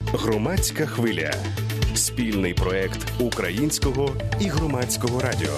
Громадська хвиля. Спільний проект Українського і Громадського радіо.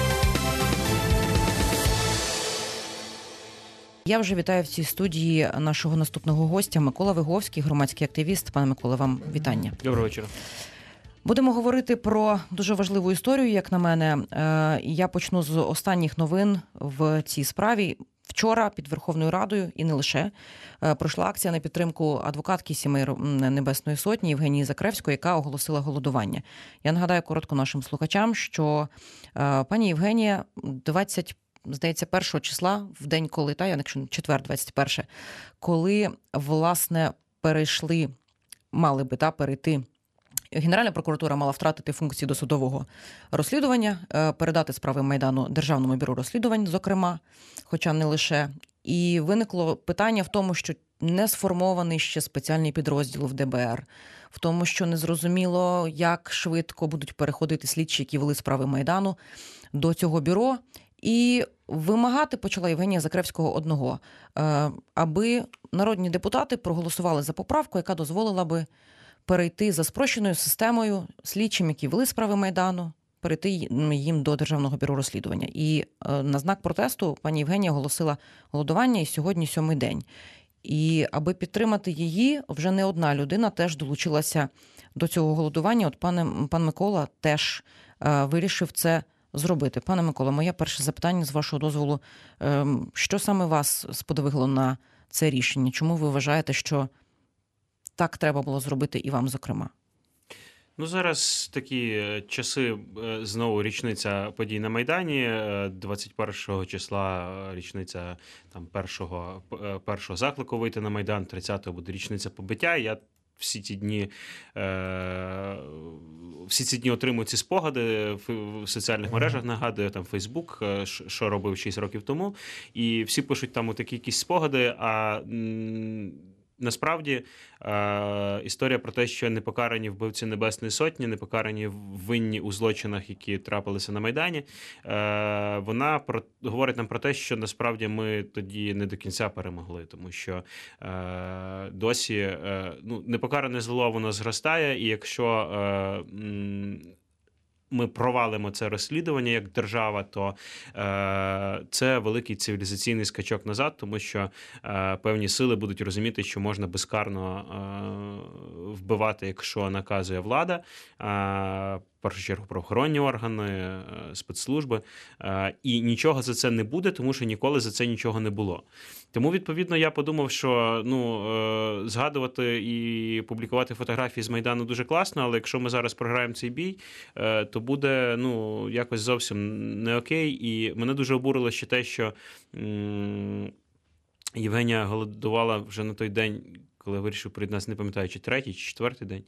Я вже вітаю в цій студії нашого наступного гостя Микола Виговський, громадський активіст. Пане Миколе, вам вітання. Доброго вечора. Будемо говорити про дуже важливу історію, як на мене. Я почну з останніх новин в цій справі. Вчора під Верховною Радою, і не лише, пройшла акція на підтримку адвокатки сімей Небесної Сотні Євгенії Закревської, яка оголосила голодування. Я нагадаю коротко нашим слухачам, що пані Євгенія 21 числа, в день коли, якщо четвер, 21, коли, власне, мали би перейти, Генеральна прокуратура мала втратити функції досудового розслідування, передати справи Майдану Державному бюро розслідувань, зокрема, хоча не лише. І виникло питання в тому, що не сформований ще спеціальний підрозділ в ДБР, в тому, що незрозуміло, як швидко будуть переходити слідчі, які вели справи Майдану, до цього бюро. І вимагати почала Євгенія Закревського одного, аби народні депутати проголосували за поправку, яка дозволила би перейти за спрощеною системою слідчим, які вели справи Майдану, перейти їм до Державного бюро розслідування. І на знак протесту пані Євгенія оголосила голодування, і сьогодні 7-й день. І аби підтримати її, вже не одна людина теж долучилася до цього голодування. От пан Микола теж вирішив це зробити. Пане Микола, моє перше запитання, з вашого дозволу, що саме вас сподвигло на це рішення? Чому ви вважаєте, що так треба було зробити і вам, зокрема? Зараз такі часи, знову річниця подій на Майдані, 21 числа річниця першого заклику вийти на Майдан, 30-го буде річниця побиття. Я всі ці дні отримую ці спогади в соціальних мережах, нагадую, там Фейсбук, що робив 6 років тому, і всі пишуть там такі якісь спогади, а насправді історія про те, що непокарані вбивці Небесної Сотні, непокарані винні у злочинах, які трапилися на Майдані, вона говорить нам про те, що насправді ми тоді не до кінця перемогли, тому що досі непокаране зло, воно зростає, і якщо ми провалимо це розслідування як держава, то це великий цивілізаційний скачок назад, тому що певні сили будуть розуміти, що можна безкарно вбивати, якщо наказує влада, в першу чергу правоохоронні органи, спецслужби, і нічого за це не буде, тому що ніколи за це нічого не було. Тому, відповідно, я подумав, що згадувати і публікувати фотографії з Майдану дуже класно, але якщо ми зараз програємо цей бій, то буде якось зовсім не окей. І мене дуже обурило ще те, що Євгенія голодувала вже на той день, коли я вирішив приєднатися, не пам'ятаю, чи 3-й, чи 4-й день,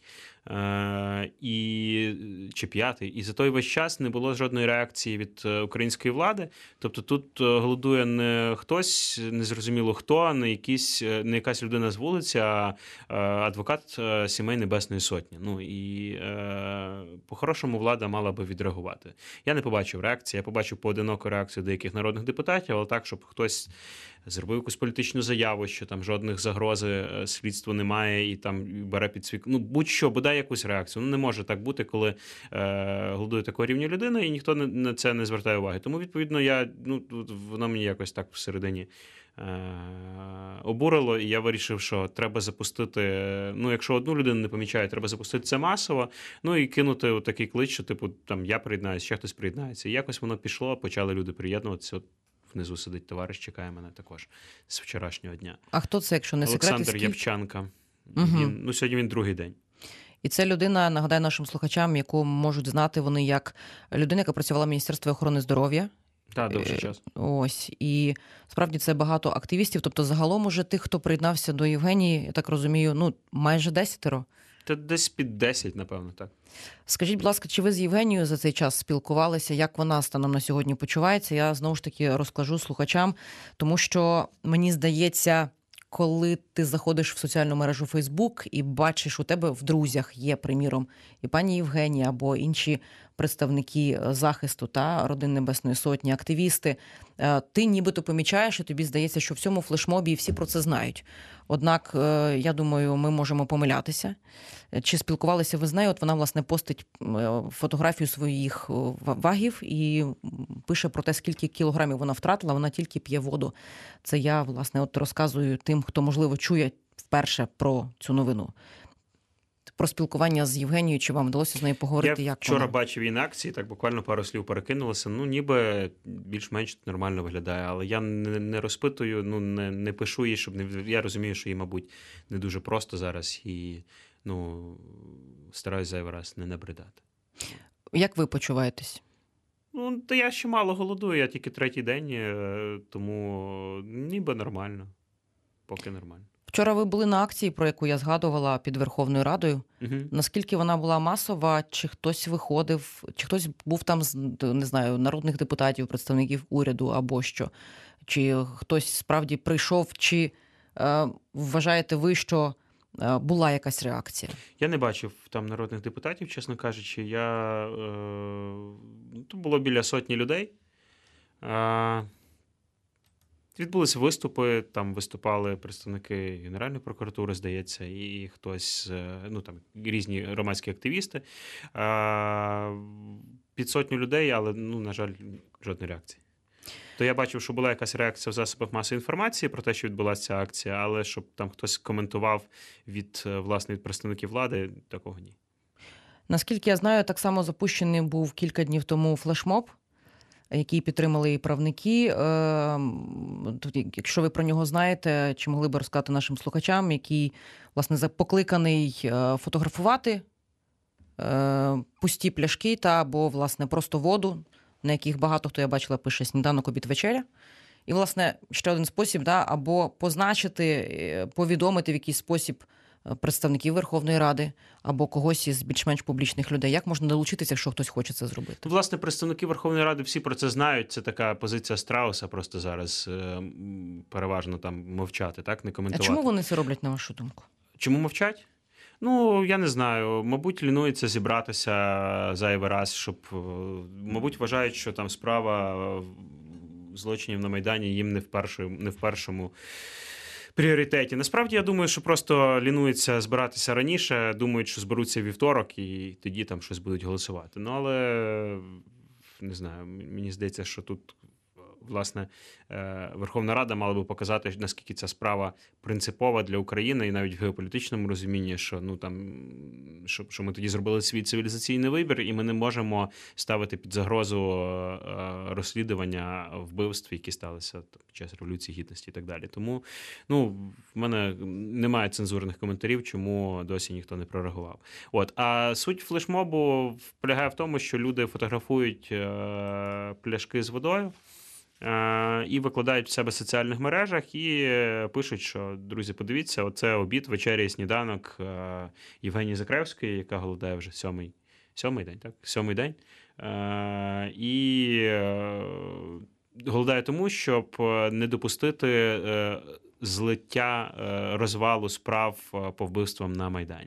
чи 5-й. І за той весь час не було жодної реакції від української влади. Тобто тут голодує не хтось, незрозуміло хто, не якась людина з вулиці, а адвокат сімей Небесної Сотні. І по-хорошому влада мала би відреагувати. Я не побачив реакції, я побачив поодиноку реакцію деяких народних депутатів, але так, щоб хтось зробив якусь політичну заяву, що там жодних загрози слідству немає і там бере під свій... будь-що, бодай якусь реакцію. Не може так бути, коли голодує такого рівня людина, і ніхто на це не звертає уваги. Тому, відповідно, воно мені якось так всередині обурило, і я вирішив, що треба запустити, якщо одну людину не помічає, треба запустити це масово, і кинути такий клич, що, я приєднаюся, ще хтось приєднається. І якось воно пішло, почали люди приєднуватися. Внизу сидить товариш, чекає мене також з вчорашнього дня. А хто це, якщо не секрет? Олександр Явчанка. Сьогодні він другий день. І це людина, нагадаю нашим слухачам, яку можуть знати вони як людина, яка працювала в Міністерстві охорони здоров'я. Так, довший час. Ось. І справді це багато активістів. Тобто загалом уже тих, хто приєднався до Євгенії, я так розумію, майже 10. Та десь під 10, напевно, так. Скажіть, будь ласка, чи ви з Євгенією за цей час спілкувалися? Як вона станом на сьогодні почувається? Я, знову ж таки, розкажу слухачам, тому що, мені здається, коли ти заходиш в соціальну мережу Facebook і бачиш, у тебе в друзях є, приміром, і пані Євгенія або інші представники захисту та родин Небесної Сотні, активісти, ти нібито помічаєш, і тобі здається, що в цьому флешмобі і всі про це знають. Однак, я думаю, ми можемо помилятися. Чи спілкувалися ви з нею? От вона, власне, постить фотографію своїх вагів і пише про те, скільки кілограмів вона втратила, вона тільки п'є воду. Це я, власне, от розказую тим, хто, можливо, чує вперше про цю новину. Про спілкування з Євгенією, чи вам вдалося з нею поговорити? Я як вчора вона? бачив її на акції, так буквально пару слів перекинулося. Ну, ніби більш-менш нормально виглядає, але я не розпитую, не пишу їй, щоб не... Я розумію, що їй, мабуть, не дуже просто зараз і, стараюсь зайвий раз не набридати. Як ви почуваєтесь? Та я ще мало голодую, я тільки 3-й день, тому ніби нормально. Поки нормально. Вчора ви були на акції, про яку я згадувала, під Верховною Радою. Угу. Наскільки вона була масова? Чи хтось виходив? Чи хтось був там з, не знаю, народних депутатів, представників уряду або що? Чи хтось справді прийшов? Чи вважаєте ви, що була якась реакція? Я не бачив там народних депутатів, чесно кажучи. Тут було біля 100 людей. Відбулися виступи, там виступали представники Генеральної прокуратури, здається, і хтось, там різні громадські активісти. Під 100 людей, але, на жаль, жодної реакції. То я бачив, що була якась реакція в засобах масової інформації про те, що відбулася ця акція, але щоб там хтось коментував від представників влади, такого ні. Наскільки я знаю, так само запущений був кілька днів тому флешмоб, який підтримали і правники. Якщо ви про нього знаєте, чи могли б розказати нашим слухачам, який, власне, покликаний фотографувати пусті пляшки та або, власне, просто воду, на яких багато хто, я бачила, пише сніданок, обід, вечеря. І, власне, ще один спосіб, або позначити, повідомити в якийсь спосіб представників Верховної Ради або когось із більш-менш публічних людей. Як можна долучитися, якщо хтось хоче це зробити? Власне, представники Верховної Ради всі про це знають. Це така позиція Страуса, просто зараз переважно там мовчати, так, не коментувати. А чому вони це роблять, на вашу думку? Чому мовчать? Я не знаю. Мабуть, лінуються зібратися зайвий раз, щоб, мабуть, вважають, що там справа злочинів на Майдані їм не в першому пріоритеті. Насправді, я думаю, що просто лінуються збиратися раніше, думають, що зберуться вівторок і тоді там щось будуть голосувати. Але, не знаю, мені здається, що тут, власне, Верховна Рада мала би показати, наскільки ця справа принципова для України і навіть в геополітичному розумінні, що, що ми тоді зробили свій цивілізаційний вибір, і ми не можемо ставити під загрозу розслідування вбивств, які сталися під час Революції Гідності і так далі. Тому, в мене немає цензурних коментарів, чому досі ніхто не прореагував. А суть флешмобу полягає в тому, що люди фотографують пляшки з водою, і викладають в себе в соціальних мережах і пишуть, що, друзі, подивіться, оце обід, вечеря і сніданок Євгенії Закревської, яка голодає вже сьомий день, так? 7-й день. І голодає тому, щоб не допустити злиття розвалу справ по вбивствам на Майдані.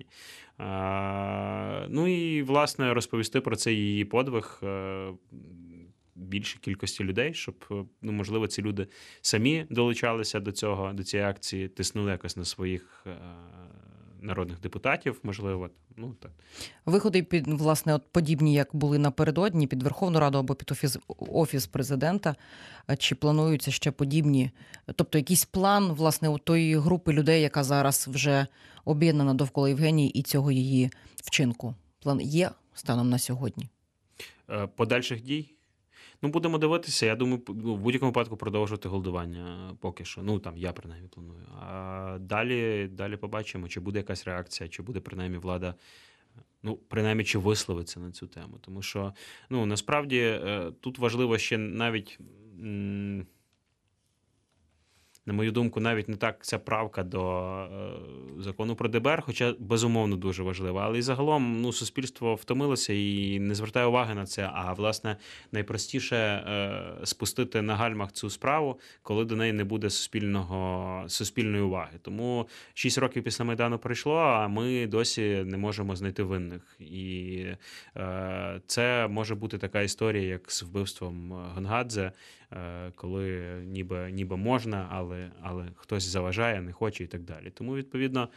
І, власне, розповісти про це її подвиг більшій кількості людей, щоб, можливо, ці люди самі долучалися до цієї акції, тиснули якось на своїх народних депутатів, можливо. Так. Виходи, власне, подібні, як були напередодні, під Верховну Раду або під Офіс Президента, чи плануються ще подібні? Тобто якийсь план, власне, у тої групи людей, яка зараз вже об'єднана довкола Євгенії і цього її вчинку? План є станом на сьогодні? Подальших дій? Будемо дивитися. Я думаю, в будь-якому випадку продовжувати голодування поки що. Я принаймні планую. А далі побачимо, чи буде якась реакція, чи буде принаймні влада, принаймні, чи висловиться на цю тему. Тому що, насправді, тут важливо ще навіть на мою думку, навіть не так ця правка до закону про ДБР, хоча, безумовно, дуже важлива. Але і загалом суспільство втомилося і не звертає уваги на це. А, власне, найпростіше спустити на гальмах цю справу, коли до неї не буде суспільної уваги. Тому 6 років після Майдану пройшло, а ми досі не можемо знайти винних. І це може бути така історія, як з вбивством Гонгадзе, коли ніби можна, але хтось заважає, не хоче і так далі. Тому, відповідно,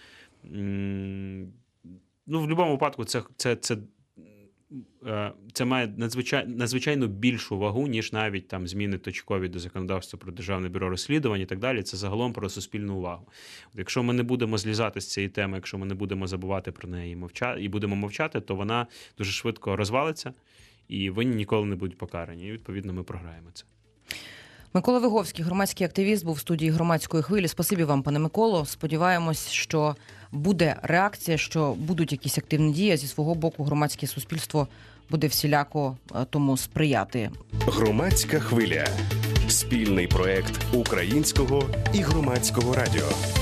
в будь-якому випадку це має надзвичайно більшу вагу, ніж навіть там зміни точкові до законодавства про Державне бюро розслідувань і так далі. Це загалом про суспільну увагу. Якщо ми не будемо злізати з цієї теми, якщо ми не будемо забувати про неї і будемо мовчати, то вона дуже швидко розвалиться, і винні ніколи не будуть покарані. І, відповідно, ми програємо це. Микола Виговський, громадський активіст, був в студії «Громадської хвилі». Спасибі вам, пане Миколо. Сподіваємось, що буде реакція, що будуть якісь активні дії. Зі свого боку, громадське суспільство буде всіляко тому сприяти. Громадська хвиля. Спільний проект Українського і Громадського радіо.